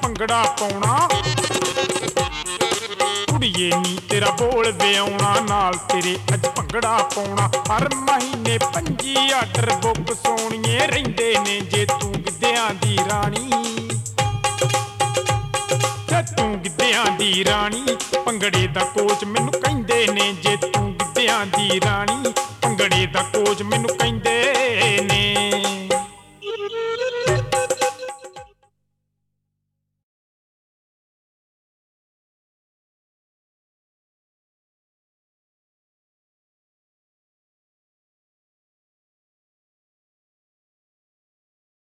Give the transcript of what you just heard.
ਭੰਗੜਾ ਪਾਉਣਾ। ਕੁੜੀਏ ਨੀ ਤੇਰਾ ਬੋਲ ਵਿਆਉਣਾ, ਨਾਲ ਤੇਰੇ ਅੱਜ ਭੰਗੜਾ ਪਾਉਣਾ। ਹਰ ਮਹੀਨੇ 25 ਆਰਡਰ ਬੁੱਕ ਸੋਹਣੀਏ ਰਹਿੰਦੇ ਨੇ ਜੇ ਤੂੰ ਗਿੱਧਿਆਂ ਦੀ ਰਾਣੀ। ਜੇ ਤੂੰ ਗਿੱਧਿਆਂ ਦੀ ਰਾਣੀ, ਭੰਗੜੇ ਦਾ ਕੋਚ ਮੈਨੂੰ ਕਹਿੰਦੇ ਨੇ ਜੇ ਤੂੰ ਗਿੱਧਿਆਂ ਦੀ ਰਾਣੀ। ਭੰਗੜੇ ਦਾ ਕੋਚ ਮੈਨੂੰ ਕਹਿੰਦੇ ਨੇ।